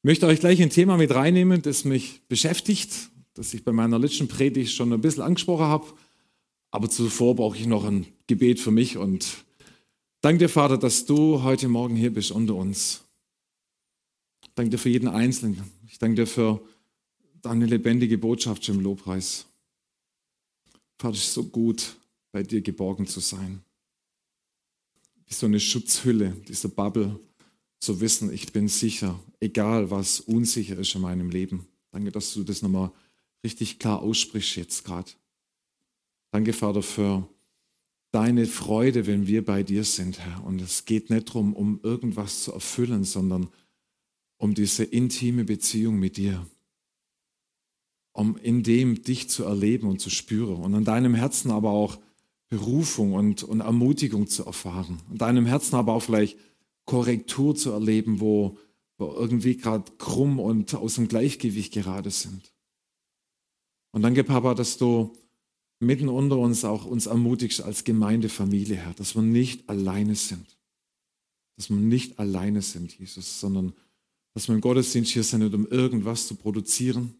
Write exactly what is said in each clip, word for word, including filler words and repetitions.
möchte euch gleich ein Thema mit reinnehmen, das mich beschäftigt, das ich bei meiner letzten Predigt schon ein bisschen angesprochen habe. Aber zuvor brauche ich noch ein Gebet für mich und danke dir, Vater, dass du heute Morgen hier bist unter uns. Danke dir für jeden Einzelnen. Ich danke dir für deine lebendige Botschaft im Lobpreis. Vater, es ist so gut, bei dir geborgen zu sein. Wie so eine Schutzhülle, diese Bubble, zu wissen, ich bin sicher, egal was unsicher ist in meinem Leben. Danke, dass du das nochmal richtig klar aussprichst jetzt gerade. Danke, Vater, für deine Freude, wenn wir bei dir sind, Herr. Und es geht nicht darum, um irgendwas zu erfüllen, sondern um diese intime Beziehung mit dir. Um in dem dich zu erleben und zu spüren. Und an deinem Herzen aber auch Berufung und, und Ermutigung zu erfahren. An deinem Herzen aber auch vielleicht Korrektur zu erleben, wo wir irgendwie gerade krumm und aus dem Gleichgewicht gerade sind. Und danke, Papa, dass du mitten unter uns auch uns ermutigst als Gemeindefamilie, Herr, dass wir nicht alleine sind. Dass wir nicht alleine sind, Jesus, sondern dass wir im Gottesdienst hier sind, nicht um irgendwas zu produzieren,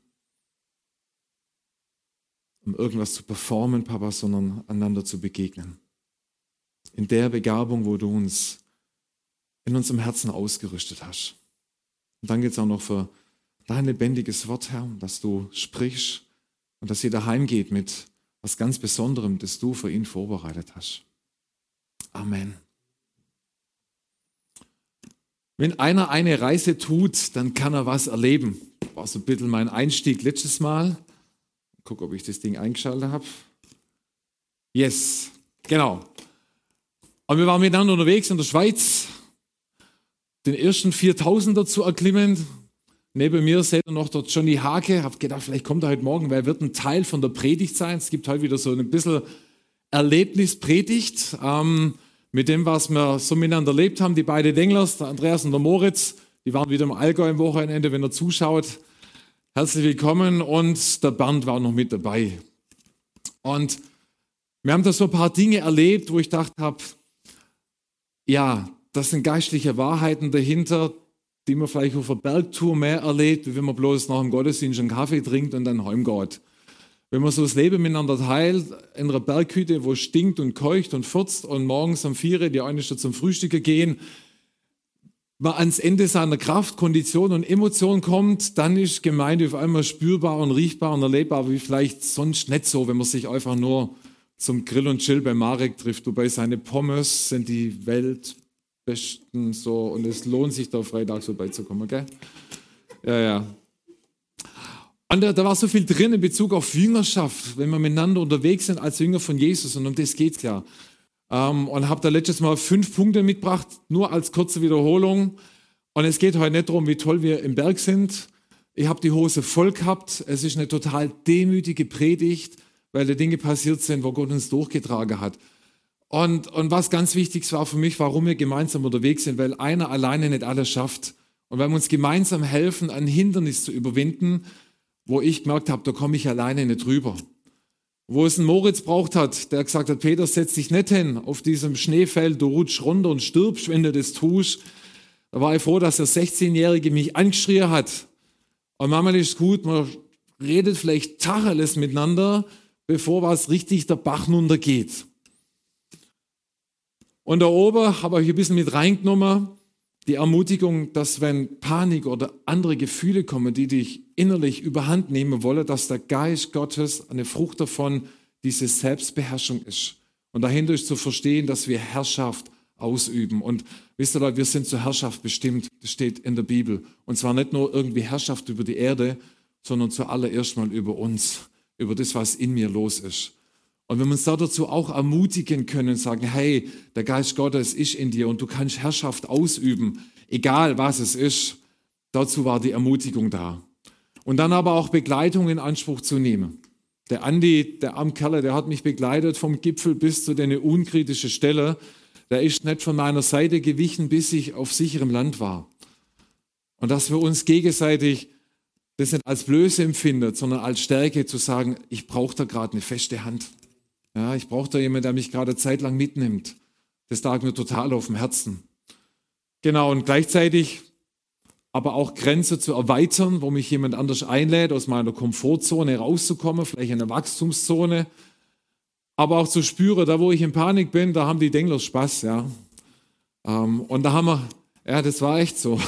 um irgendwas zu performen, Papa, sondern einander zu begegnen. In der Begabung, wo du uns in unserem Herzen ausgerüstet hast. Und danke jetzt auch noch für dein lebendiges Wort, Herr, dass du sprichst und dass jeder heimgeht mit was ganz Besonderem, das du für ihn vorbereitet hast. Amen. Wenn einer eine Reise tut, dann kann er was erleben. Das war so ein bisschen mein Einstieg letztes Mal. Guck, ob ich das Ding eingeschaltet habe. Yes, genau. Und wir waren miteinander unterwegs in der Schweiz, den ersten viertausender zu erklimmen. Neben mir seht ihr noch der Johnny Hake. Ich habe gedacht, vielleicht kommt er heute Morgen, weil er wird ein Teil von der Predigt sein. Es gibt heute wieder so ein bisschen Erlebnispredigt ähm, mit dem, was wir so miteinander erlebt haben. Die beiden Denglers, der Andreas und der Moritz, die waren wieder im Allgäu am Wochenende, wenn er zuschaut. Herzlich willkommen und der Bernd war noch mit dabei. Und wir haben da so ein paar Dinge erlebt, wo ich gedacht habe, ja, das sind geistliche Wahrheiten dahinter, die man vielleicht auf einer Bergtour mehr erlebt, wie wenn man bloß nach dem Gottesdienst einen Kaffee trinkt und dann heimgeht. Wenn man so das Leben miteinander teilt, in einer Berghütte, wo es stinkt und keucht und furzt und morgens um vier, die eine Stunde zum Frühstück gehen, man ans Ende seiner Kraft, Kondition und Emotion kommt, dann ist Gemeinde auf einmal spürbar und riechbar und erlebbar, wie vielleicht sonst nicht so, wenn man sich einfach nur zum Grill und Chill bei Marek trifft. Wobei seine Pommes sind die weltbesten so und es lohnt sich da Freitag so beizukommen, gell? Ja, ja. Und da, da war so viel drin in Bezug auf Jüngerschaft, wenn wir miteinander unterwegs sind als Jünger von Jesus und um das geht's klar. Um, und habe da letztes Mal fünf Punkte mitgebracht, nur als kurze Wiederholung. Und es geht heute nicht darum, wie toll wir im Berg sind. Ich habe die Hose voll gehabt. Es ist eine total demütige Predigt, weil da Dinge passiert sind, wo Gott uns durchgetragen hat. Und, und was ganz wichtig war für mich, warum wir gemeinsam unterwegs sind, weil einer alleine nicht alles schafft. Und wenn wir uns gemeinsam helfen, ein Hindernis zu überwinden, wo ich gemerkt habe, da komme ich alleine nicht drüber. Wo es einen Moritz braucht hat, der gesagt hat, Peter, setz dich nicht hin auf diesem Schneefeld, du rutschst runter und stirbst, wenn du das tust. Da war ich froh, dass der sechzehnjährige mich angeschrien hat. Und manchmal ist es gut, man redet vielleicht Tacheles miteinander, bevor was richtig der Bach runtergeht. Und da oben habe ich ein bisschen mit reingenommen, die Ermutigung, dass wenn Panik oder andere Gefühle kommen, die dich innerlich überhand nehmen wollen, dass der Geist Gottes eine Frucht davon diese Selbstbeherrschung ist. Und dahinter ist zu verstehen, dass wir Herrschaft ausüben. Und wisst ihr Leute, wir sind zur Herrschaft bestimmt. Das steht in der Bibel. Und zwar nicht nur irgendwie Herrschaft über die Erde, sondern zuallererst mal über uns, über das, was in mir los ist. Und wenn wir uns da dazu auch ermutigen können, sagen, hey, der Geist Gottes ist in dir und du kannst Herrschaft ausüben, egal was es ist, dazu war die Ermutigung da. Und dann aber auch Begleitung in Anspruch zu nehmen. Der Andi, der arme Kerl, der hat mich begleitet vom Gipfel bis zu der unkritischen Stelle. Der ist nicht von meiner Seite gewichen, bis ich auf sicherem Land war. Und dass wir uns gegenseitig das nicht als Blöße empfinden, sondern als Stärke zu sagen, ich brauche da gerade eine feste Hand. Ja, ich brauche da jemanden, der mich gerade eine Zeit lang mitnimmt. Das lag mir total auf dem Herzen. Genau, und gleichzeitig aber auch Grenzen zu erweitern, wo mich jemand anders einlädt, aus meiner Komfortzone rauszukommen, vielleicht in eine Wachstumszone. Aber auch zu spüren, da wo ich in Panik bin, da haben die Denglers Spaß. Ja. Ähm, und da haben wir, ja, das war echt so.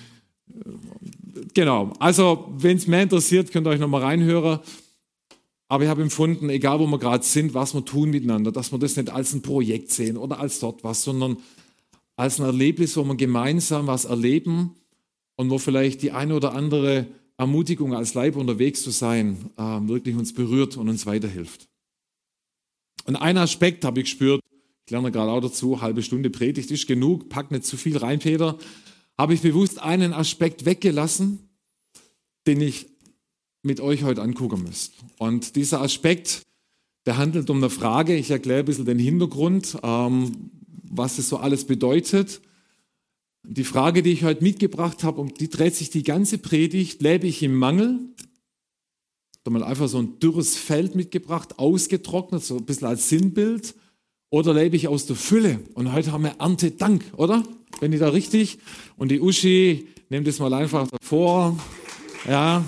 Genau, also wenn es mehr interessiert, könnt ihr euch nochmal reinhören. Aber ich habe empfunden, egal wo wir gerade sind, was wir tun miteinander, dass wir das nicht als ein Projekt sehen oder als dort was, sondern als ein Erlebnis, wo wir gemeinsam was erleben und wo vielleicht die eine oder andere Ermutigung als Leib unterwegs zu sein, äh, wirklich uns berührt und uns weiterhilft. Und einen Aspekt habe ich gespürt, ich lerne gerade auch dazu, halbe Stunde Predigt ist genug, pack nicht zu viel rein, Peter, habe ich bewusst einen Aspekt weggelassen, den ich mit euch heute angucken müsst. Und dieser Aspekt, der handelt um eine Frage, ich erkläre ein bisschen den Hintergrund, ähm, was es so alles bedeutet. Die Frage, die ich heute mitgebracht habe, um die dreht sich die ganze Predigt, lebe ich im Mangel? Ich habe mal einfach so ein dürres Feld mitgebracht, ausgetrocknet, so ein bisschen als Sinnbild, oder lebe ich aus der Fülle? Und heute haben wir Erntedank, oder? Bin ich da richtig? Und die Uschi, nehmt das mal einfach davor, ja.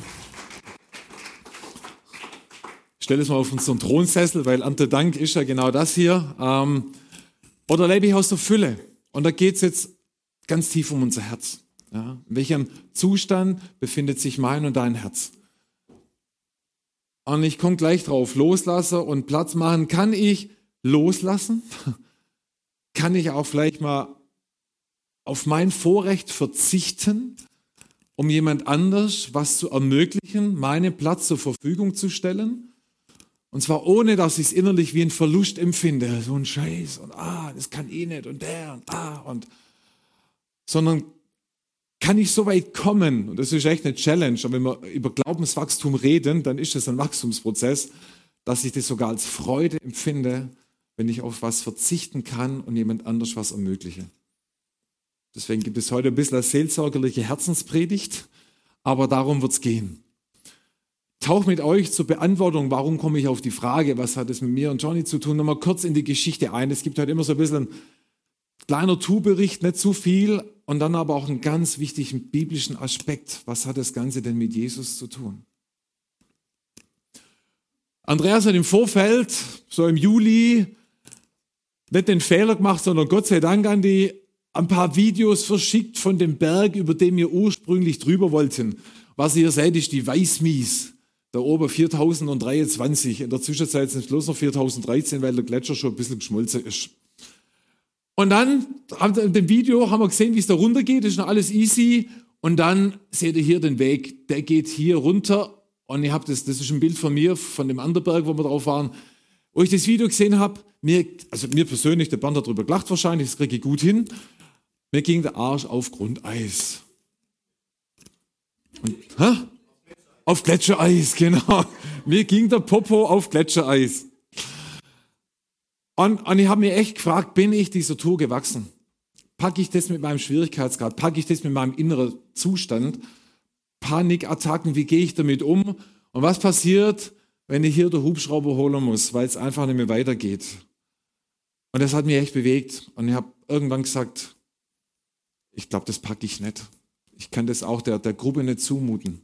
Stell es mal auf unseren Thronsessel, weil Erntedank ist ja genau das hier. Ähm, oder lebe ich aus der Fülle? Und da geht es jetzt ganz tief um unser Herz. Ja? In welchem Zustand befindet sich mein und dein Herz? Und ich komme gleich drauf. Loslassen und Platz machen. Kann ich loslassen? Kann ich auch vielleicht mal auf mein Vorrecht verzichten, um jemand anders was zu ermöglichen, meinen Platz zur Verfügung zu stellen? Und zwar ohne, dass ich es innerlich wie ein Verlust empfinde. So ein Scheiß und ah, das kann ich nicht und der und ah und. Sondern kann ich so weit kommen, und das ist echt eine Challenge, aber wenn wir über Glaubenswachstum reden, dann ist das ein Wachstumsprozess, dass ich das sogar als Freude empfinde, wenn ich auf was verzichten kann und jemand anders was ermögliche. Deswegen gibt es heute ein bisschen eine seelsorgerliche Herzenspredigt, aber darum wird es gehen. Tauch mit euch zur Beantwortung, warum komme ich auf die Frage, was hat es mit mir und Johnny zu tun, nochmal kurz in die Geschichte ein. Es gibt heute immer so ein bisschen ein kleiner Tu-Bericht, nicht zu viel, und dann aber auch einen ganz wichtigen biblischen Aspekt. Was hat das Ganze denn mit Jesus zu tun? Andreas hat im Vorfeld, so im Juli, nicht den Fehler gemacht, sondern Gott sei Dank an die ein paar Videos verschickt von dem Berg, über den wir ursprünglich drüber wollten. Was ihr seht, ist die Weißmies. Da oben viertausenddreiundzwanzig. In der Zwischenzeit sind es bloß noch viertausenddreizehn, weil der Gletscher schon ein bisschen geschmolzen ist. Und dann, in dem Video haben wir gesehen, wie es da runter geht. Das ist noch alles easy. Und dann seht ihr hier den Weg. Der geht hier runter. Und ich habe das, das ist ein Bild von mir, von dem anderen Berg, wo wir drauf waren. Wo ich das Video gesehen habe, mir, also mir persönlich, der Bernd hat darüber gelacht wahrscheinlich, das kriege ich gut hin. Mir ging der Arsch auf Grundeis. Und, hä? Auf Gletschereis, genau. Mir ging der Popo auf Gletschereis. Und, und ich habe mir echt gefragt, bin ich dieser Tour gewachsen? Packe ich das mit meinem Schwierigkeitsgrad? Packe ich das mit meinem inneren Zustand? Panikattacken, wie gehe ich damit um? Und was passiert, wenn ich hier den Hubschrauber holen muss, weil es einfach nicht mehr weitergeht? Und das hat mich echt bewegt. Und ich habe irgendwann gesagt, ich glaube, das packe ich nicht. Ich kann das auch der, der Gruppe nicht zumuten.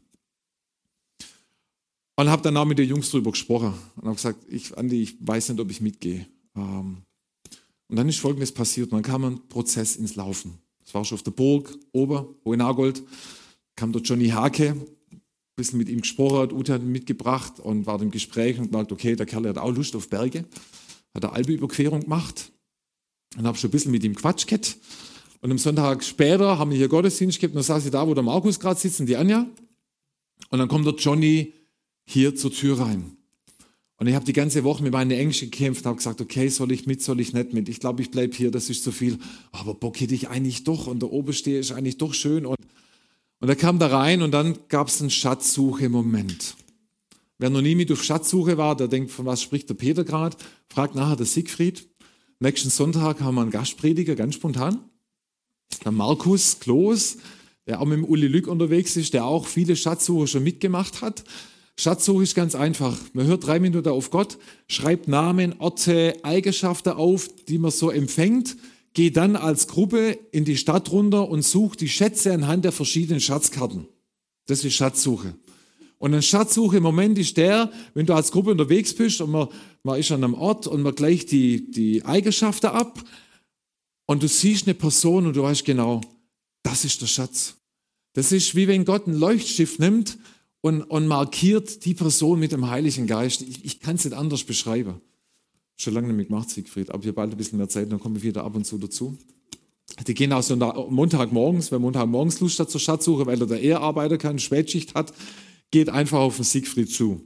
Und habe dann auch mit den Jungs drüber gesprochen und habe gesagt, ich, Andi, ich weiß nicht, ob ich mitgehe. Und dann ist Folgendes passiert. Und dann kam ein Prozess ins Laufen. Das war schon auf der Burg, oben, Hohenargold, kam der Johnny Hake, ein bisschen mit ihm gesprochen, hat Ute hat ihn mitgebracht und war im Gespräch und gemerkt, okay, der Kerl hat auch Lust auf Berge, hat eine Alpenüberquerung gemacht und habe schon ein bisschen mit ihm Quatsch gehabt. Und am Sonntag später haben wir hier Gottesdienst gehabt und dann saß ich da, wo der Markus gerade sitzt und die Anja. Und dann kommt der Johnny hier zur Tür rein. Und ich habe die ganze Woche mit meinen Ängsten gekämpft und habe gesagt, okay, soll ich mit, soll ich nicht mit? Ich glaube, ich bleibe hier, das ist zu viel. Aber Bock hätte ich eigentlich doch und der Obersteher ist eigentlich doch schön. Und, und er kam da rein und dann gab es einen Schatzsuche-Moment. Wer noch nie mit auf Schatzsuche war, der denkt, von was spricht der Peter gerade, fragt nachher der Siegfried. Nächsten Sonntag haben wir einen Gastprediger, ganz spontan. Der Markus Kloos, der auch mit dem Uli Lück unterwegs ist, der auch viele Schatzsucher schon mitgemacht hat. Schatzsuche ist ganz einfach. Man hört drei Minuten auf Gott, schreibt Namen, Orte, Eigenschaften auf, die man so empfängt, geht dann als Gruppe in die Stadt runter und sucht die Schätze anhand der verschiedenen Schatzkarten. Das ist Schatzsuche. Und ein Schatzsuche im Moment ist der, wenn du als Gruppe unterwegs bist und man, man ist an einem Ort und man gleicht die, die Eigenschaften ab und du siehst eine Person und du weißt genau, das ist der Schatz. Das ist wie wenn Gott einen Leuchtstift nimmt und, und markiert die Person mit dem Heiligen Geist. Ich, ich kann es nicht anders beschreiben. Schon lange nicht mehr gemacht, Siegfried, aber hier bald ein bisschen mehr Zeit, dann kommen wir wieder ab und zu dazu. Die gehen auch so Montagmorgens, wer Montagmorgens Lust hat zur Schatzsuche, weil er da eher arbeiten kann, Spätschicht hat, geht einfach auf den Siegfried zu.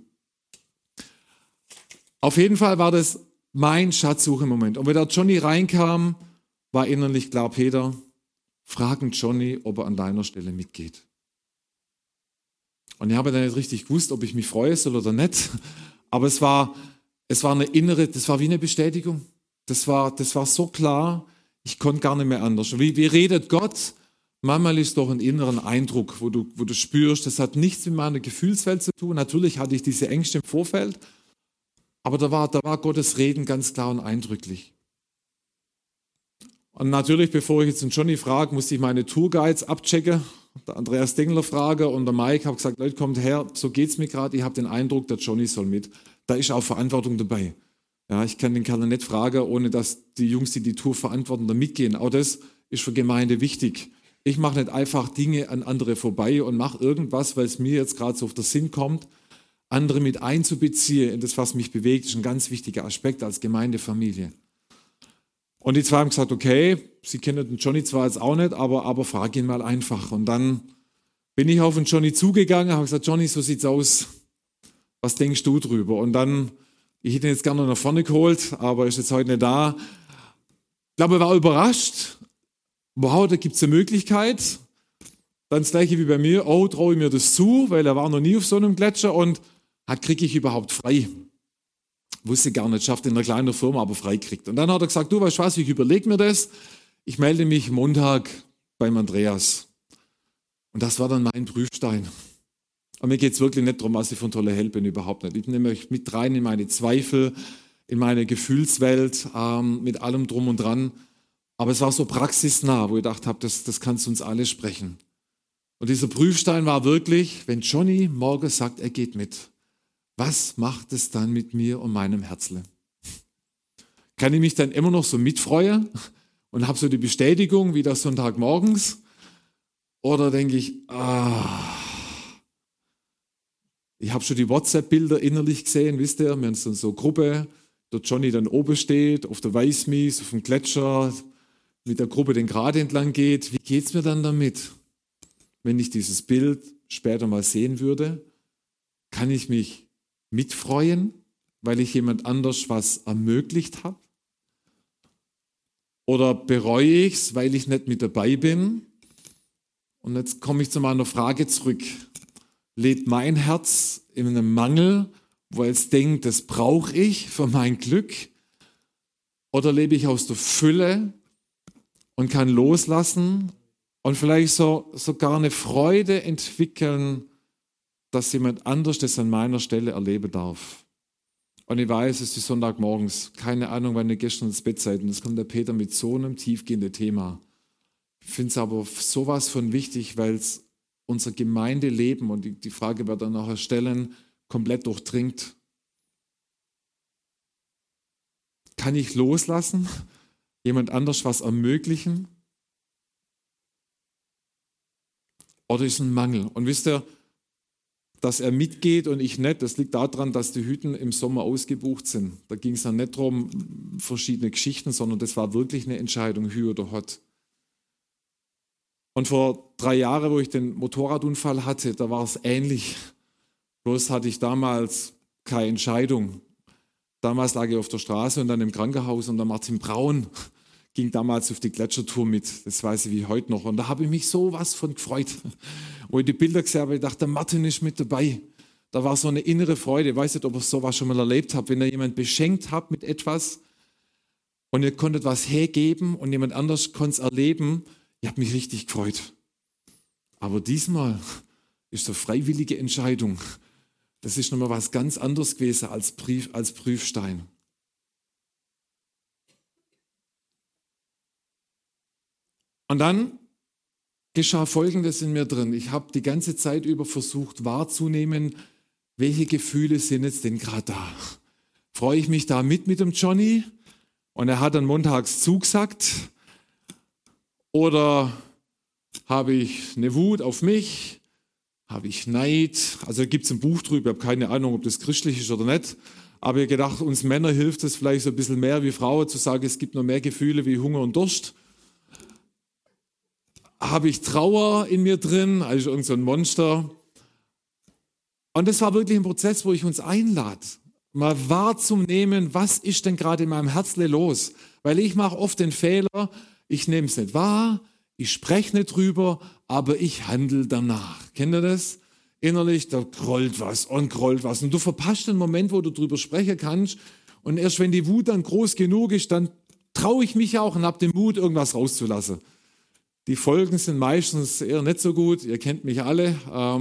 Auf jeden Fall war das mein Schatzsuche-Moment. Und wenn der Johnny reinkam, war innerlich klar, Peter, fragen Johnny, ob er an deiner Stelle mitgeht. Und ich habe dann nicht richtig gewusst, ob ich mich freuen soll oder nicht. Aber es war, es war eine innere, das war wie eine Bestätigung. Das war, das war so klar, ich konnte gar nicht mehr anders. Wie, wie redet Gott? Manchmal ist doch ein inneren Eindruck, wo du, wo du spürst, das hat nichts mit meiner Gefühlswelt zu tun. Natürlich hatte ich diese Ängste im Vorfeld, aber da war, da war Gottes Reden ganz klar und eindrücklich. Und natürlich, bevor ich jetzt den Johnny frage, musste ich meine Tourguides abchecken, der Andreas Dengler frage und der Mike hat gesagt, Leute, kommt her, so geht's mir gerade, ich habe den Eindruck, der Johnny soll mit. Da ist auch Verantwortung dabei. Ja, ich kann den Kerl nicht fragen, ohne dass die Jungs, die die Tour verantworten, da mitgehen. Auch das ist für Gemeinde wichtig. Ich mache nicht einfach Dinge an andere vorbei und mache irgendwas, weil es mir jetzt gerade so auf den Sinn kommt. Andere mit einzubeziehen in das, was mich bewegt, ist ein ganz wichtiger Aspekt als Gemeindefamilie. Und die zwei haben gesagt, okay, sie kennen den Johnny zwar jetzt auch nicht, aber, aber frag ihn mal einfach. Und dann bin ich auf den Johnny zugegangen, habe gesagt, Johnny, so sieht's aus. Was denkst du drüber? Und dann, ich hätte ihn jetzt gerne nach vorne geholt, aber er ist jetzt heute nicht da. Ich glaube, er war überrascht. Wow, da gibt es eine Möglichkeit. Dann das Gleiche wie bei mir. Oh, traue ich mir das zu, weil er war noch nie auf so einem Gletscher und hat, kriege ich überhaupt frei? Wusste gar nicht, schafft in einer kleinen Firma, aber frei kriegt. Und dann hat er gesagt, du weißt was, ich überlege mir das. Ich melde mich Montag beim Andreas. Und das war dann mein Prüfstein. Und mir geht es wirklich nicht darum, was ich von toller Held bin, überhaupt nicht. Ich nehme euch mit rein in meine Zweifel, in meine Gefühlswelt, ähm, mit allem drum und dran. Aber es war so praxisnah, wo ich gedacht habe, das, das kannst du uns alle sprechen. Und dieser Prüfstein war wirklich, wenn Johnny morgen sagt, er geht mit, was macht es dann mit mir und meinem Herzle? Kann ich mich dann immer noch so mitfreuen und habe so die Bestätigung wie das Sonntagmorgens? Oder denke ich, ah, ich habe schon die WhatsApp-Bilder innerlich gesehen, wisst ihr, wir haben so eine Gruppe, der Johnny dann oben steht, auf der Weißmies, auf dem Gletscher, mit der Gruppe den Grat entlang geht. Wie geht es mir dann damit? Wenn ich dieses Bild später mal sehen würde, kann ich mich mitfreuen, weil ich jemand anders was ermöglicht habe? Oder bereue ich es, weil ich nicht mit dabei bin? Und jetzt komme ich zu meiner Frage zurück. Lebt mein Herz in einem Mangel, wo es denkt, das brauche ich für mein Glück? Oder lebe ich aus der Fülle und kann loslassen und vielleicht so, sogar eine Freude entwickeln, dass jemand anders das an meiner Stelle erleben darf? Und ich weiß, es ist Sonntagmorgens, keine Ahnung, wann ihr gestern ins Bett seid. Und es kommt der Peter mit so einem tiefgehenden Thema. Ich finde es aber sowas von wichtig, weil es unser Gemeindeleben, und die, die Frage wird dann nachher stellen, komplett durchdringt. Kann ich loslassen? Jemand anders was ermöglichen? Oder ist ein Mangel? Und wisst ihr, dass er mitgeht und ich nicht, das liegt daran, dass die Hütten im Sommer ausgebucht sind. Da ging es dann nicht darum, verschiedene Geschichten, sondern das war wirklich eine Entscheidung, Hü oder Hot. Und vor drei Jahren, wo ich den Motorradunfall hatte, da war es ähnlich. Bloß hatte ich damals keine Entscheidung. Damals lag ich auf der Straße und dann im Krankenhaus und der Martin Braun ging damals auf die Gletschertour mit. Das weiß ich wie heute noch. Und da habe ich mich so was von gefreut. Wo ich die Bilder gesehen habe, ich dachte, der Martin ist mit dabei. Da war so eine innere Freude. Ich weiß nicht, ob ihr sowas schon mal erlebt habt. Wenn ihr jemanden beschenkt habt mit etwas und ihr konntet was hergeben und jemand anders konnte es erleben, ich habe mich richtig gefreut. Aber diesmal ist es eine freiwillige Entscheidung. Das ist nochmal was ganz anderes gewesen als, Brief, als Prüfstein. Und dann geschah Folgendes in mir drin. Ich habe die ganze Zeit über versucht wahrzunehmen, welche Gefühle sind jetzt denn gerade da? Freue ich mich da mit mit dem Johnny und er hat dann montags zugesagt? Oder habe ich eine Wut auf mich? Habe ich Neid? Also gibt es ein Buch drüber, ich habe keine Ahnung, ob das christlich ist oder nicht. Aber ich habe gedacht, uns Männer hilft es vielleicht so ein bisschen mehr wie Frauen zu sagen, es gibt noch mehr Gefühle wie Hunger und Durst. Habe ich Trauer in mir drin, also irgend so ein Monster. Und das war wirklich ein Prozess, wo ich uns einlade, mal wahrzunehmen, was ist denn gerade in meinem Herzle los? Weil ich mache oft den Fehler, ich nehme es nicht wahr, ich spreche nicht drüber, aber ich handle danach. Kennt ihr das? Innerlich, da grollt was und grollt was. Und du verpasst den Moment, wo du drüber sprechen kannst. Und erst wenn die Wut dann groß genug ist, dann traue ich mich auch und habe den Mut, irgendwas rauszulassen. Die Folgen sind meistens eher nicht so gut. Ihr kennt mich alle.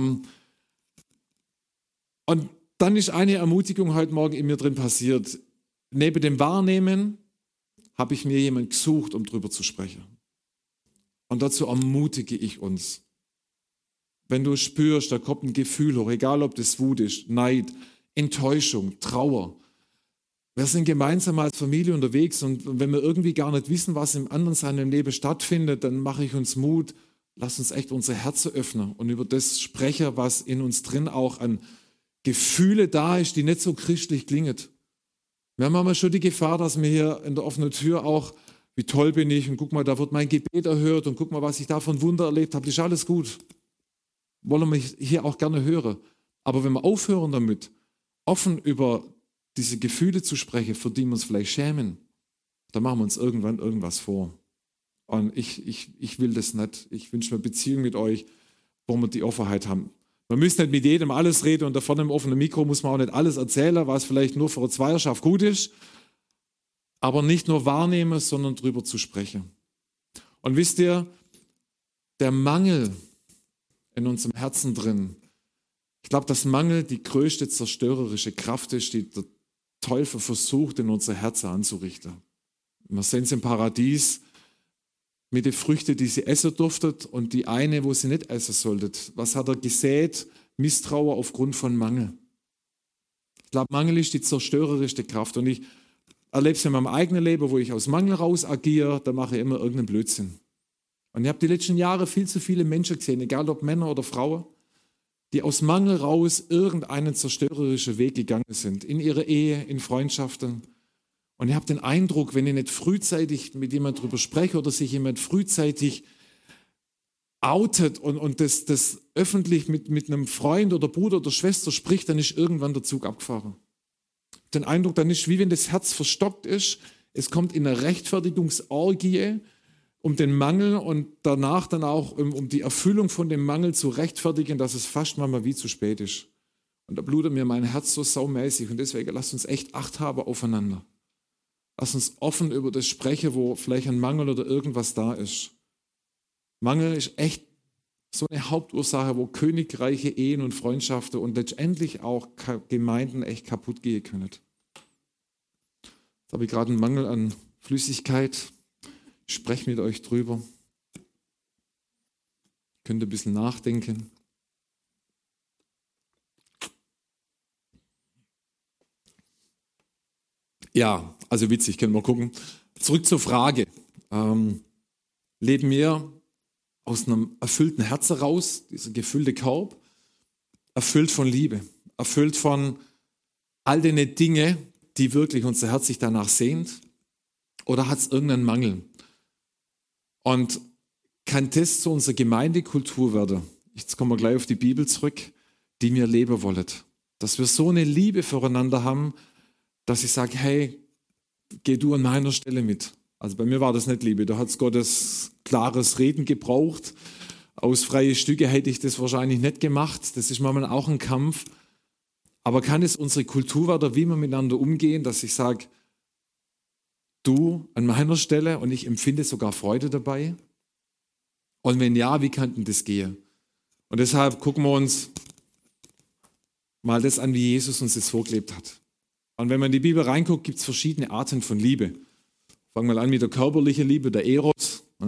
Und dann ist eine Ermutigung heute Morgen in mir drin passiert. Neben dem Wahrnehmen habe ich mir jemanden gesucht, um drüber zu sprechen. Und dazu ermutige ich uns. Wenn du spürst, da kommt ein Gefühl hoch, egal ob das Wut ist, Neid, Enttäuschung, Trauer. Wir sind gemeinsam als Familie unterwegs und wenn wir irgendwie gar nicht wissen, was im anderen seinem Leben stattfindet, dann mache ich uns Mut, lass uns echt unsere Herzen öffnen und über das sprechen, was in uns drin auch an Gefühle da ist, die nicht so christlich klingen. Wir haben manchmal schon die Gefahr, dass wir hier in der offenen Tür auch, wie toll bin ich und guck mal, da wird mein Gebet erhört und guck mal, was ich da von Wunder erlebt habe, das ist alles gut. Wollen wir hier auch gerne hören. Aber wenn wir aufhören damit, offen über diese Gefühle zu sprechen, für die wir uns vielleicht schämen, dann machen wir uns irgendwann irgendwas vor. Und ich, ich, ich will das nicht. Ich wünsche mir Beziehung mit euch, wo wir die Offenheit haben. Man müsste nicht mit jedem alles reden und da vorne im offenen Mikro muss man auch nicht alles erzählen, was vielleicht nur für eine Zweierschaft gut ist. Aber nicht nur wahrnehmen, sondern drüber zu sprechen. Und wisst ihr, der Mangel in unserem Herzen drin, ich glaube, dass Mangel die größte zerstörerische Kraft ist, die der Teufel versucht, in unser Herz anzurichten. Wir sehen es im Paradies mit den Früchten, die sie essen durftet und die eine, wo sie nicht essen solltet. Was hat er gesät? Misstrauer aufgrund von Mangel. Ich glaube, Mangel ist die zerstörerischste Kraft und ich erlebe es in meinem eigenen Leben, wo ich aus Mangel raus agiere, da mache ich immer irgendeinen Blödsinn. Und ich habe die letzten Jahre viel zu viele Menschen gesehen, egal ob Männer oder Frauen, die aus Mangel raus irgendeinen zerstörerischen Weg gegangen sind, in ihrer Ehe, in Freundschaften. Und ich habe den Eindruck, wenn ich nicht frühzeitig mit jemandem darüber spreche oder sich jemand frühzeitig outet und, und das, das öffentlich mit, mit einem Freund oder Bruder oder Schwester spricht, dann ist irgendwann der Zug abgefahren. Den Eindruck, dann ist, wie wenn das Herz verstockt ist, es kommt in eine Rechtfertigungsorgie um den Mangel und danach dann auch um, um die Erfüllung von dem Mangel zu rechtfertigen, dass es fast manchmal wie zu spät ist. Und da blutet mir mein Herz so saumäßig und deswegen lasst uns echt Acht haben aufeinander. Lasst uns offen über das sprechen, wo vielleicht ein Mangel oder irgendwas da ist. Mangel ist echt so eine Hauptursache, wo Königreiche, Ehen und Freundschaften und letztendlich auch Gemeinden echt kaputt gehen können. Jetzt habe ich gerade einen Mangel an Flüssigkeit. Ich spreche mit euch drüber. Könnt ihr ein bisschen nachdenken. Ja, also witzig, können wir gucken. Zurück zur Frage. Ähm, leben wir aus einem erfüllten Herz heraus, dieser gefüllte Korb, erfüllt von Liebe, erfüllt von all den Dinge, die wirklich unser Herz sich danach sehnt? Oder hat es irgendeinen Mangel? Und kann das zu unserer Gemeindekultur werden? Jetzt kommen wir gleich auf die Bibel zurück, die wir leben wollen. Dass wir so eine Liebe füreinander haben, dass ich sage, hey, geh du an meiner Stelle mit. Also bei mir war das nicht Liebe, da hat es Gottes klares Reden gebraucht. Aus freien Stücke hätte ich das wahrscheinlich nicht gemacht. Das ist manchmal auch ein Kampf. Aber kann es unsere Kultur werden, wie wir miteinander umgehen, dass ich sage, du an meiner Stelle und ich empfinde sogar Freude dabei? Und wenn ja, wie kann denn das gehen? Und deshalb gucken wir uns mal das an, wie Jesus uns das vorgelebt hat. Und wenn man in die Bibel reinguckt, gibt es verschiedene Arten von Liebe. Fangen wir mal an mit der körperlichen Liebe, der Eros. Ja,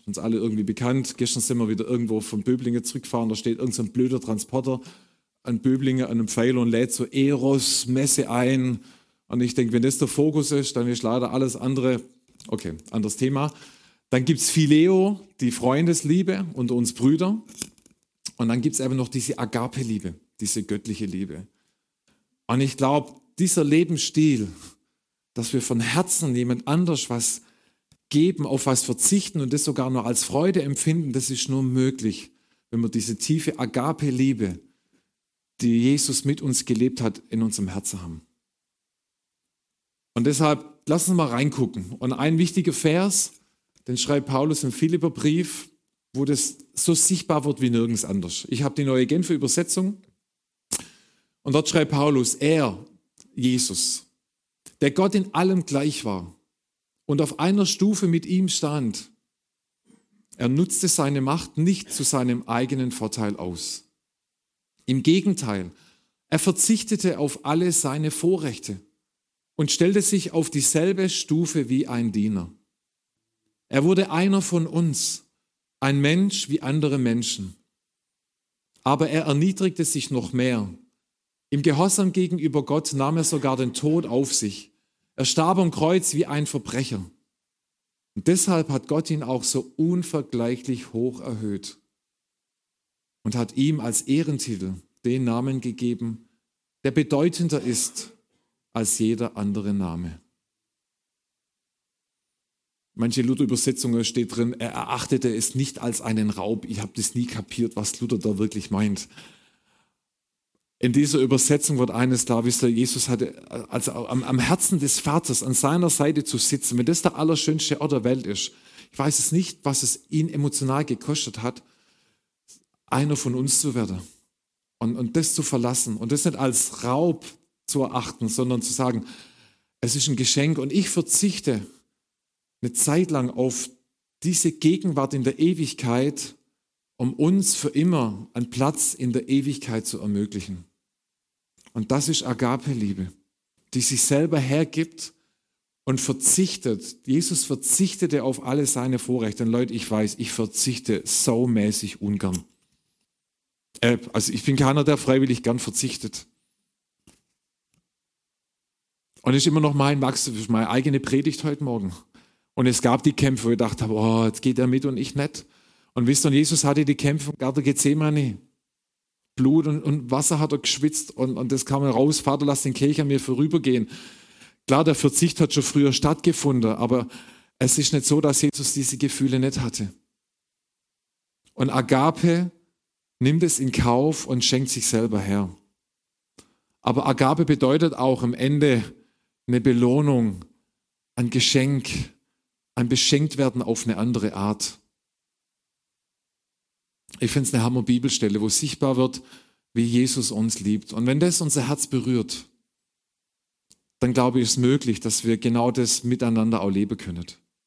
ist uns alle irgendwie bekannt. Gestern sind wir wieder irgendwo von Böblingen zurückgefahren, da steht irgend so ein blöder Transporter an Böblingen, an einem Pfeiler und lädt so Eros-Messe ein. Und ich denke, wenn das der Fokus ist, dann ist leider alles andere, okay, anderes Thema. Dann gibt es Phileo, die Freundesliebe unter uns Brüder. Und dann gibt es eben noch diese Agape-Liebe, diese göttliche Liebe. Und ich glaube, dieser Lebensstil, dass wir von Herzen jemand anders was geben, auf was verzichten und das sogar nur als Freude empfinden, das ist nur möglich, wenn wir diese tiefe Agape-Liebe, die Jesus mit uns gelebt hat, in unserem Herzen haben. Und deshalb, lass uns mal reingucken. Und ein wichtiger Vers, den schreibt Paulus im Philipperbrief, wo das so sichtbar wird wie nirgends anders. Ich habe die neue Genfer Übersetzung und dort schreibt Paulus, er, Jesus, der Gott in allem gleich war und auf einer Stufe mit ihm stand, er nutzte seine Macht nicht zu seinem eigenen Vorteil aus. Im Gegenteil, er verzichtete auf alle seine Vorrechte und stellte sich auf dieselbe Stufe wie ein Diener. Er wurde einer von uns, ein Mensch wie andere Menschen. Aber er erniedrigte sich noch mehr. Im Gehorsam gegenüber Gott nahm er sogar den Tod auf sich. Er starb am Kreuz wie ein Verbrecher. Und deshalb hat Gott ihn auch so unvergleichlich hoch erhöht und hat ihm als Ehrentitel den Namen gegeben, der bedeutender ist als jeder andere Name. Manche Luther-Übersetzungen steht drin, er erachtete es nicht als einen Raub. Ich habe das nie kapiert, was Luther da wirklich meint. In dieser Übersetzung wird eines klar, wisst ihr, Jesus hatte also am, am Herzen des Vaters an seiner Seite zu sitzen, wenn das der allerschönste Ort der Welt ist. Ich weiß es nicht, was es ihn emotional gekostet hat, einer von uns zu werden und, und das zu verlassen und das nicht als Raub zu erachten, sondern zu sagen, es ist ein Geschenk und ich verzichte eine Zeit lang auf diese Gegenwart in der Ewigkeit, um uns für immer einen Platz in der Ewigkeit zu ermöglichen. Und das ist Agape-Liebe, die sich selber hergibt und verzichtet. Jesus verzichtete auf alle seine Vorrechte. Und Leute, ich weiß, ich verzichte saumäßig ungern. Äh, also ich bin keiner, der freiwillig gern verzichtet. Und es ist immer noch mein Wachstum, meine eigene Predigt heute Morgen. Und es gab die Kämpfe, wo ich dachte, oh, jetzt geht er mit und ich nicht. Und wisst ihr, Jesus hatte die Kämpfe im Garten Gethsemane. Blut und, und Wasser hat er geschwitzt und, und das kam raus, Vater, lass den Kelch an mir vorübergehen. Klar, der Verzicht hat schon früher stattgefunden, aber es ist nicht so, dass Jesus diese Gefühle nicht hatte. Und Agape nimmt es in Kauf und schenkt sich selber her. Aber Agape bedeutet auch am Ende eine Belohnung, ein Geschenk, ein Beschenktwerden auf eine andere Art. Ich finde es eine Hammer-Bibelstelle, wo sichtbar wird, wie Jesus uns liebt. Und wenn das unser Herz berührt, dann glaube ich, ist es möglich, dass wir genau das miteinander auch leben können.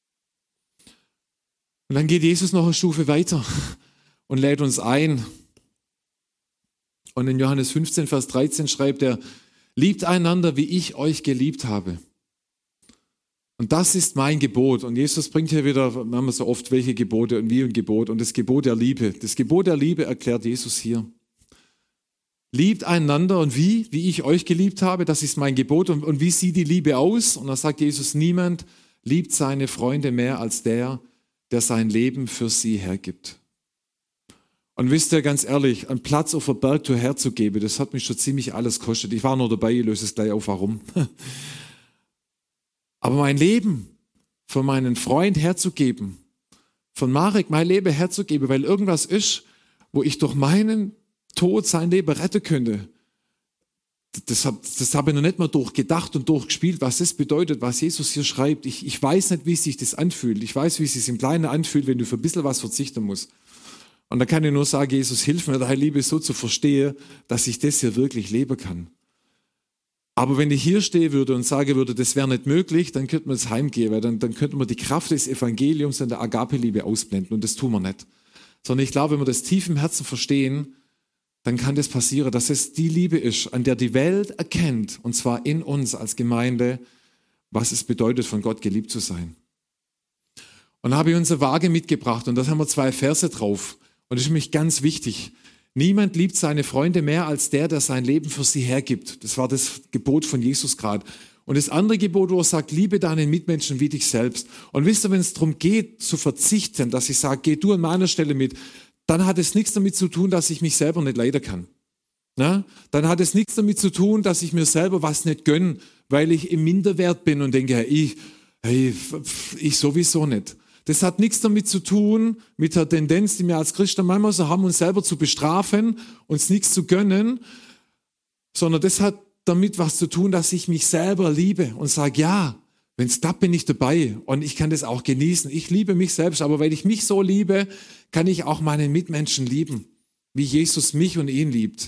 Und dann geht Jesus noch eine Stufe weiter und lädt uns ein. Und in Johannes fünfzehn, Vers dreizehn schreibt er, liebt einander, wie ich euch geliebt habe. Und das ist mein Gebot. Und Jesus bringt hier wieder, wir haben so oft, welche Gebote und wie ein Gebot. Und das Gebot der Liebe. Das Gebot der Liebe erklärt Jesus hier. Liebt einander und wie? Wie ich euch geliebt habe, das ist mein Gebot. Und, und wie sieht die Liebe aus? Und da sagt Jesus, niemand liebt seine Freunde mehr als der, der sein Leben für sie hergibt. Und wisst ihr, ganz ehrlich, einen Platz auf der Bergtour herzugeben, das hat mich schon ziemlich alles gekostet. Ich war nur dabei, ich löse es gleich auf, warum. Aber mein Leben für meinen Freund herzugeben, von Marek mein Leben herzugeben, weil irgendwas ist, wo ich durch meinen Tod sein Leben retten könnte, das habe das hab ich noch nicht mal durchgedacht und durchgespielt, was das bedeutet, was Jesus hier schreibt. Ich, ich weiß nicht, wie sich das anfühlt. Ich weiß, wie es sich im Kleinen anfühlt, wenn du für ein bisschen was verzichten musst. Und da kann ich nur sagen, Jesus, hilf mir, deine Liebe so zu verstehen, dass ich das hier wirklich leben kann. Aber wenn ich hier stehen würde und sagen würde, das wäre nicht möglich, dann könnte man es heimgehen, weil dann, dann könnte man die Kraft des Evangeliums und der Agape-Liebe ausblenden und das tun wir nicht. Sondern ich glaube, wenn wir das tief im Herzen verstehen, dann kann das passieren, dass es die Liebe ist, an der die Welt erkennt, und zwar in uns als Gemeinde, was es bedeutet, von Gott geliebt zu sein. Und da habe ich unsere Waage mitgebracht und da haben wir zwei Verse drauf. Und das ist für mich ganz wichtig. Niemand liebt seine Freunde mehr als der, der sein Leben für sie hergibt. Das war das Gebot von Jesus gerade. Und das andere Gebot, wo er sagt, liebe deinen Mitmenschen wie dich selbst. Und wisst ihr, wenn es darum geht, zu verzichten, dass ich sage, geh du an meiner Stelle mit, dann hat es nichts damit zu tun, dass ich mich selber nicht leiden kann. Na? Dann hat es nichts damit zu tun, dass ich mir selber was nicht gönne, weil ich im Minderwert bin und denke, hey, ich, hey, ich sowieso nicht. Das hat nichts damit zu tun, mit der Tendenz, die wir als Christen manchmal so haben, uns selber zu bestrafen, uns nichts zu gönnen, sondern das hat damit was zu tun, dass ich mich selber liebe und sage, ja, wenn es klappt, bin ich dabei und ich kann das auch genießen. Ich liebe mich selbst, aber weil ich mich so liebe, kann ich auch meinen Mitmenschen lieben, wie Jesus mich und ihn liebt.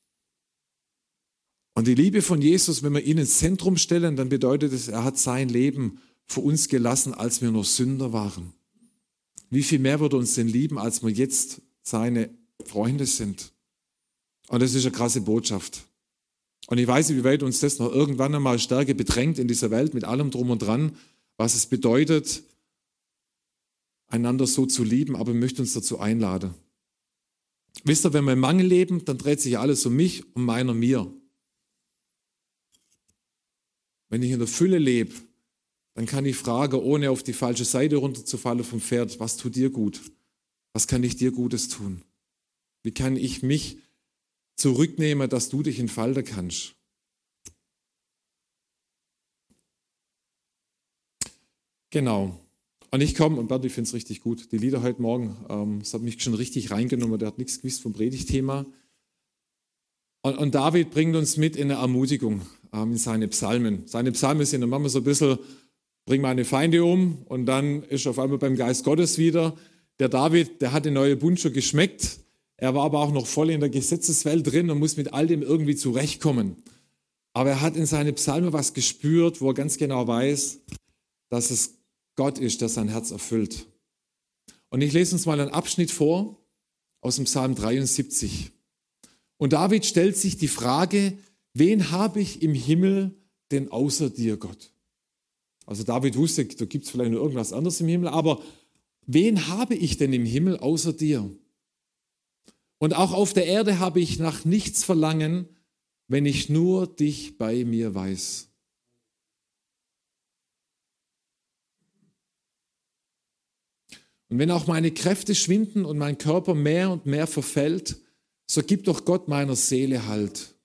Und die Liebe von Jesus, wenn wir ihn ins Zentrum stellen, dann bedeutet es, er hat sein Leben für uns gelassen, als wir noch Sünder waren. Wie viel mehr würde uns denn lieben, als wir jetzt seine Freunde sind? Und das ist eine krasse Botschaft. Und ich weiß nicht, wie weit uns das noch irgendwann einmal stärker bedrängt in dieser Welt mit allem drum und dran, was es bedeutet, einander so zu lieben, aber ich möchte uns dazu einladen. Wisst ihr, wenn wir im Mangel leben, dann dreht sich alles um mich, um meiner, mir. Wenn ich in der Fülle lebe, dann kann ich fragen, ohne auf die falsche Seite runterzufallen vom Pferd, was tut dir gut? Was kann ich dir Gutes tun? Wie kann ich mich zurücknehmen, dass du dich entfalten kannst? Genau. Und ich komme, und Bert, ich finde es richtig gut, die Lieder heute Morgen, ähm, das hat mich schon richtig reingenommen, der hat nichts gewusst vom Predigtthema. Und, und David bringt uns mit in eine Ermutigung ähm, in seine Psalmen. Seine Psalmen sind dann manchmal so ein bisschen, bring meine Feinde um, und dann ist er auf einmal beim Geist Gottes wieder. Der David, der hat den neuen Bund schon geschmeckt, er war aber auch noch voll in der Gesetzeswelt drin und muss mit all dem irgendwie zurechtkommen. Aber er hat in seine Psalmen was gespürt, wo er ganz genau weiß, dass es Gott ist, der sein Herz erfüllt. Und ich lese uns mal einen Abschnitt vor aus dem Psalm dreiundsiebzig. Und David stellt sich die Frage, wen habe ich im Himmel denn außer dir, Gott? Also David wusste, da gibt es vielleicht noch irgendwas anderes im Himmel, aber wen habe ich denn im Himmel außer dir? Und auch auf der Erde habe ich nach nichts verlangen, wenn ich nur dich bei mir weiß. Und wenn auch meine Kräfte schwinden und mein Körper mehr und mehr verfällt, so gibt doch Gott meiner Seele Halt.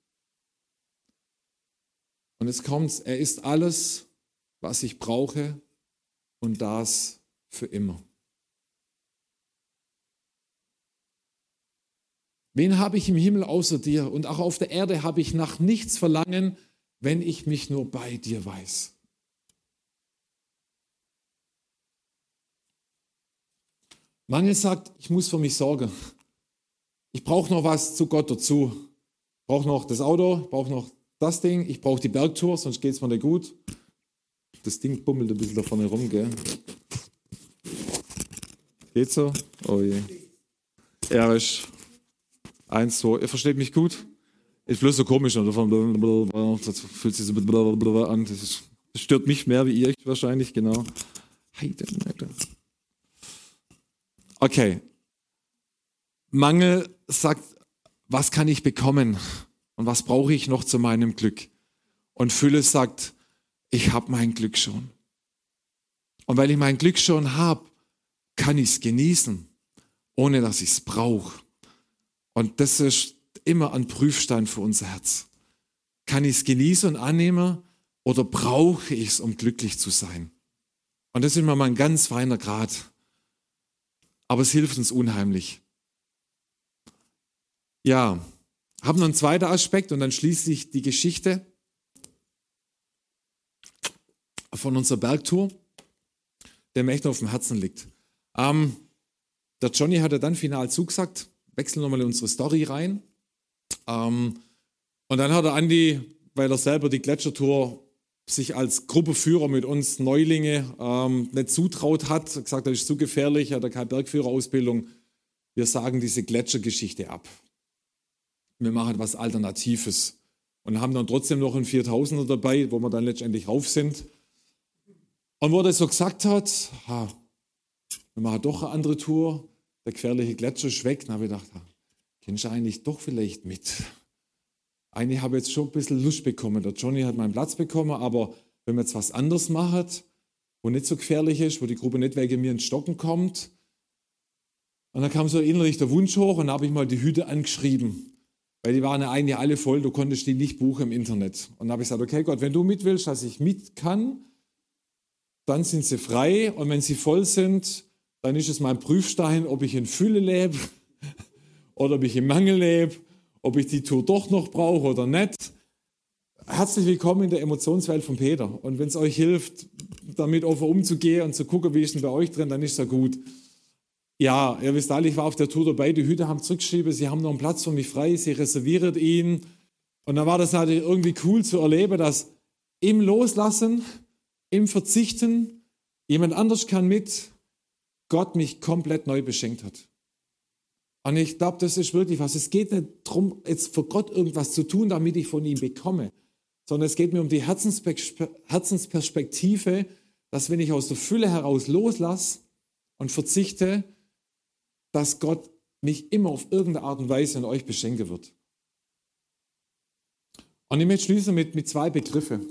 Und jetzt kommt's, er ist alles, was ich brauche, und das für immer. Wen habe ich im Himmel außer dir? Und auch auf der Erde habe ich nach nichts verlangen, wenn ich mich nur bei dir weiß. Mangel sagt, ich muss für mich sorgen. Ich brauche noch was zu Gott dazu. Ich brauche noch das Auto, ich brauche noch das Ding, ich brauche die Bergtour, sonst geht es mir nicht gut. Das Ding bummelt ein bisschen da vorne rum, gell? Geht so? Oh je. Er ist eins, zwei. Ihr versteht mich gut? Ist bloß so komisch, oder? Das fühlt sich so an. Das, ist, das stört mich mehr wie ihr wahrscheinlich, genau. Okay. Mangel sagt, was kann ich bekommen und was brauche ich noch zu meinem Glück? Und Fülle sagt, ich habe mein Glück schon. Und weil ich mein Glück schon habe, kann ich es genießen, ohne dass ich es brauche. Und das ist immer ein Prüfstein für unser Herz. Kann ich es genießen und annehmen oder brauche ich es, um glücklich zu sein? Und das ist immer mal ein ganz feiner Grad. Aber es hilft uns unheimlich. Ja, haben noch einen zweiten Aspekt und dann schließlich die Geschichte von unserer Bergtour, der mir echt auf dem Herzen liegt. Ähm, der Johnny hat ja dann final zugesagt, wechseln nochmal in unsere Story rein. Ähm, und dann hat der Andi, weil er selber die Gletschertour sich als Gruppeführer mit uns Neulinge ähm, nicht zutraut hat, gesagt, das ist zu gefährlich, hat er keine Bergführerausbildung. Wir sagen diese Gletschergeschichte ab. Wir machen was Alternatives und haben dann trotzdem noch einen viertausender dabei, wo wir dann letztendlich rauf sind. Und wo er das so gesagt hat, ha, wir machen doch eine andere Tour, der gefährliche Gletscher ist weg. Dann habe ich gedacht, kennst du eigentlich doch vielleicht mit? Eigentlich habe ich jetzt schon ein bisschen Lust bekommen. Der Johnny hat meinen Platz bekommen, aber wenn man jetzt was anderes macht, wo nicht so gefährlich ist, wo die Gruppe nicht wegen mir ins Stocken kommt. Und dann kam so innerlich der Wunsch hoch und dann habe ich mal die Hütte angeschrieben. Weil die waren ja eigentlich alle voll, du konntest die nicht buchen im Internet. Und dann habe ich gesagt, okay Gott, wenn du mit willst, dass ich mit kann, dann sind sie frei. Und wenn sie voll sind, dann ist es mein Prüfstein, ob ich in Fülle lebe oder ob ich im Mangel lebe, ob ich die Tour doch noch brauche oder nicht. Herzlich willkommen in der Emotionswelt von Peter. Und wenn es euch hilft, damit offen umzugehen und zu gucken, wie ist denn bei euch drin, dann ist es ja gut. Ja, ihr wisst alle, ich war auf der Tour dabei, die Hütte haben zurückgeschrieben, sie haben noch einen Platz für mich frei, sie reservieren ihn. Und dann war das natürlich irgendwie cool zu erleben, dass im Loslassen, im Verzichten, jemand anders kann mit, Gott mich komplett neu beschenkt hat. Und ich glaube, das ist wirklich was. Es geht nicht darum, jetzt für Gott irgendwas zu tun, damit ich von ihm bekomme, sondern es geht mir um die Herzensperspektive, dass wenn ich aus der Fülle heraus loslasse und verzichte, dass Gott mich immer auf irgendeine Art und Weise in euch beschenken wird. Und ich möchte schließen mit, mit zwei Begriffen.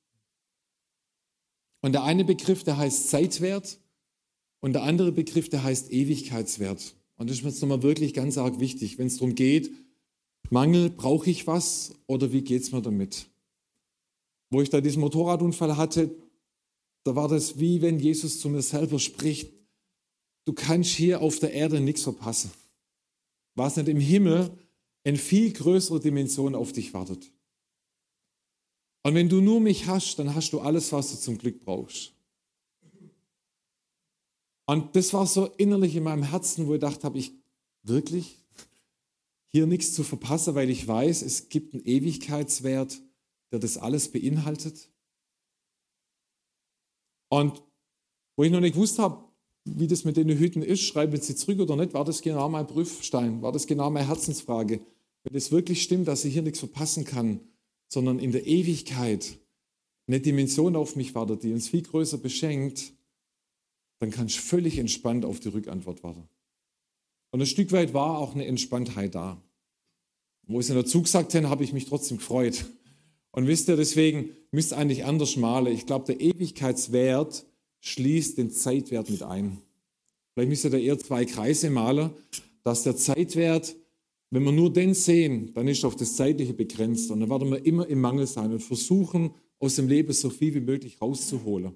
Und der eine Begriff, der heißt Zeitwert und der andere Begriff, der heißt Ewigkeitswert. Und das ist mir jetzt nochmal wirklich ganz arg wichtig, wenn es darum geht, Mangel, brauche ich was oder wie geht es mir damit? Wo ich da diesen Motorradunfall hatte, da war das wie wenn Jesus zu mir selber spricht, du kannst hier auf der Erde nichts verpassen. Was nicht im Himmel in viel größerer Dimension auf dich wartet. Und wenn du nur mich hast, dann hast du alles, was du zum Glück brauchst. Und das war so innerlich in meinem Herzen, wo ich gedacht habe, ich wirklich hier nichts zu verpassen, weil ich weiß, es gibt einen Ewigkeitswert, der das alles beinhaltet. Und wo ich noch nicht gewusst habe, wie das mit den Hütten ist, schreiben sie zurück oder nicht, war das genau mein Prüfstein, war das genau meine Herzensfrage. Wenn es wirklich stimmt, dass ich hier nichts verpassen kann, sondern in der Ewigkeit eine Dimension auf mich wartet, die uns viel größer beschenkt, dann kann ich völlig entspannt auf die Rückantwort warten. Und ein Stück weit war auch eine Entspanntheit da. Wo ich es in der Zug gesagt habe, habe ich mich trotzdem gefreut. Und wisst ihr, deswegen müsst ihr eigentlich anders malen. Ich glaube, der Ewigkeitswert schließt den Zeitwert mit ein. Vielleicht müsst ihr da eher zwei Kreise malen, dass der Zeitwert, wenn wir nur den sehen, dann ist auf das Zeitliche begrenzt. Und dann werden wir immer im Mangel sein und versuchen, aus dem Leben so viel wie möglich rauszuholen.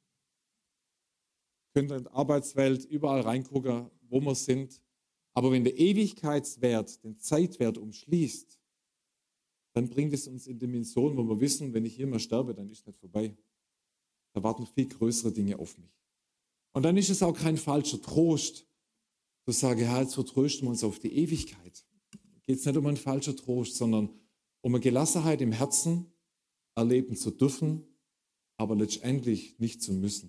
Ihr könnt in die Arbeitswelt überall reingucken, wo wir sind. Aber wenn der Ewigkeitswert den Zeitwert umschließt, dann bringt es uns in Dimensionen, wo wir wissen, wenn ich hier mal sterbe, dann ist es nicht vorbei. Da warten viel größere Dinge auf mich. Und dann ist es auch kein falscher Trost, zu sagen, ja, jetzt vertrösten wir uns auf die Ewigkeit. Da geht es nicht um einen falschen Trost, sondern um eine Gelassenheit im Herzen erleben zu dürfen, aber letztendlich nicht zu müssen.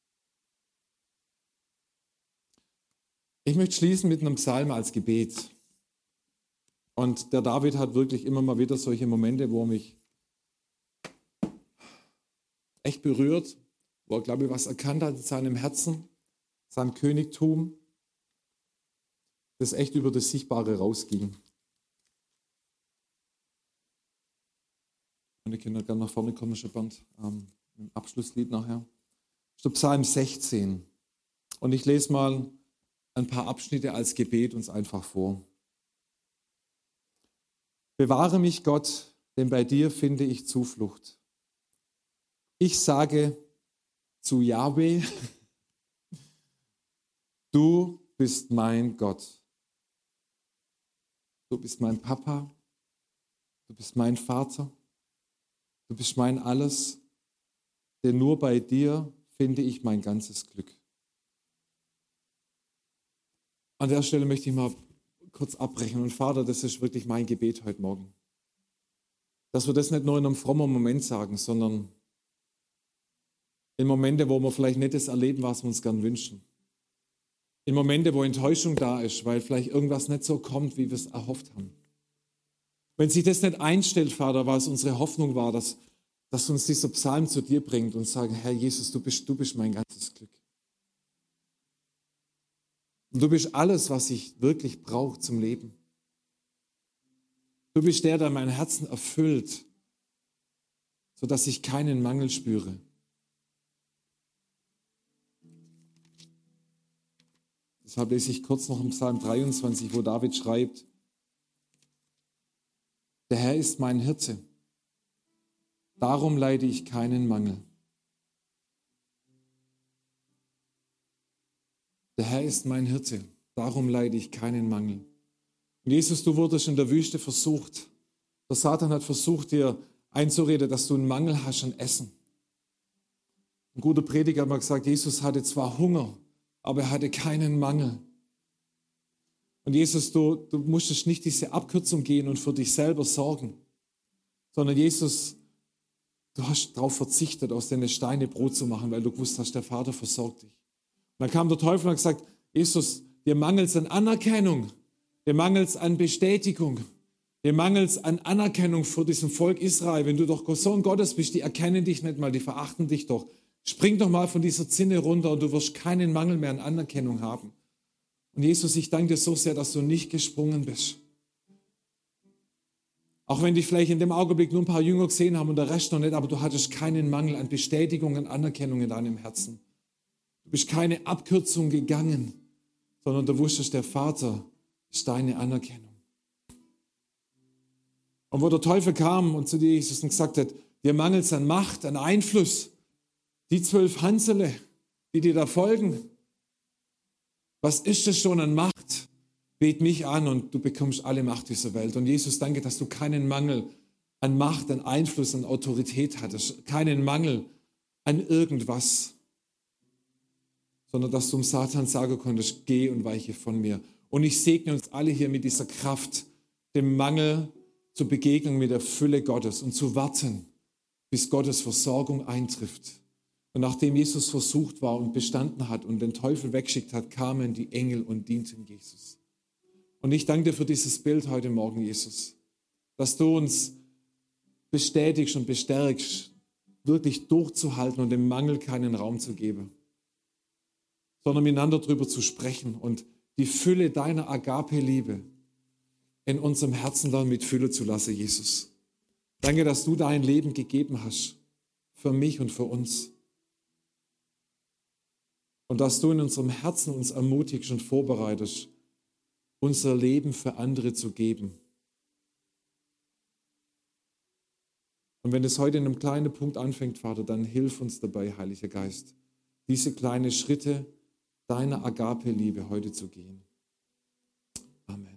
Ich möchte schließen mit einem Psalm als Gebet. Und der David hat wirklich immer mal wieder solche Momente, wo er mich echt berührt, wo er, glaube ich, was erkannt hat in seinem Herzen, seinem Königtum, das echt über das Sichtbare rausging. Und ihr könnt gerne nach vorne kommen, Bernd, ähm, im Abschlusslied nachher. Das ist der Psalm sechzehn. Und ich lese mal ein paar Abschnitte als Gebet uns einfach vor. Bewahre mich, Gott, denn bei dir finde ich Zuflucht. Ich sage zu Jahwe, du bist mein Gott. Du bist mein Papa, du bist mein Vater, du bist mein Alles, denn nur bei dir finde ich mein ganzes Glück. An der Stelle möchte ich mal kurz abbrechen. Und Vater, das ist wirklich mein Gebet heute Morgen. Dass wir das nicht nur in einem frommen Moment sagen, sondern in Momente, wo wir vielleicht nicht das erleben, was wir uns gern wünschen. In Momente, wo Enttäuschung da ist, weil vielleicht irgendwas nicht so kommt, wie wir es erhofft haben. Wenn sich das nicht einstellt, Vater, was unsere Hoffnung war, dass, dass uns dieser Psalm zu dir bringt und sagen, Herr Jesus, du bist, du bist mein ganzes Glück. Und du bist alles, was ich wirklich brauche zum Leben. Du bist der, der mein Herzen erfüllt, sodass ich keinen Mangel spüre. Deshalb lese ich kurz noch im Psalm dreiundzwanzig, wo David schreibt: Der Herr ist mein Hirte, darum leide ich keinen Mangel. Der Herr ist mein Hirte, darum leide ich keinen Mangel. Und Jesus, du wurdest in der Wüste versucht. Der Satan hat versucht, dir einzureden, dass du einen Mangel hast an Essen. Ein guter Prediger hat mal gesagt, Jesus hatte zwar Hunger, aber er hatte keinen Mangel. Und Jesus, du, du musstest nicht diese Abkürzung gehen und für dich selber sorgen, sondern Jesus, du hast darauf verzichtet, aus den Steinen Brot zu machen, weil du gewusst hast, der Vater versorgt dich. Und dann kam der Teufel und hat gesagt, Jesus, dir mangelt es an Anerkennung, dir mangelt es an Bestätigung, dir mangelt es an Anerkennung vor diesem Volk Israel. Wenn du doch Sohn Gottes bist, die erkennen dich nicht mal, die verachten dich doch. Spring doch mal von dieser Zinne runter und du wirst keinen Mangel mehr an Anerkennung haben. Und Jesus, ich danke dir so sehr, dass du nicht gesprungen bist. Auch wenn dich vielleicht in dem Augenblick nur ein paar Jünger gesehen haben und der Rest noch nicht, aber du hattest keinen Mangel an Bestätigung, an Anerkennung in deinem Herzen. Du bist keine Abkürzung gegangen, sondern du wusstest, der Vater ist deine Anerkennung. Und wo der Teufel kam und zu dir Jesus gesagt hat, dir mangelt es an Macht, an Einfluss, die zwölf Hansele, die dir da folgen, was ist das schon an Macht? Bet mich an und du bekommst alle Macht dieser Welt. Und Jesus, danke, dass du keinen Mangel an Macht, an Einfluss, an Autorität hattest, keinen Mangel an irgendwas, sondern dass du dem Satan sagen konntest, geh und weiche von mir. Und ich segne uns alle hier mit dieser Kraft, dem Mangel zur Begegnung mit der Fülle Gottes und zu warten, bis Gottes Versorgung eintrifft. Und nachdem Jesus versucht war und bestanden hat und den Teufel weggeschickt hat, kamen die Engel und dienten Jesus. Und ich danke dir für dieses Bild heute Morgen, Jesus, dass du uns bestätigst und bestärkst, wirklich durchzuhalten und dem Mangel keinen Raum zu geben, sondern miteinander darüber zu sprechen und die Fülle deiner Agape-Liebe in unserem Herzen dann mit Fülle zu lassen, Jesus. Danke, dass du dein Leben gegeben hast für mich und für uns. Und dass du in unserem Herzen uns ermutigst und vorbereitest, unser Leben für andere zu geben. Und wenn es heute in einem kleinen Punkt anfängt, Vater, dann hilf uns dabei, Heiliger Geist, diese kleinen Schritte deiner Agape-Liebe heute zu gehen. Amen.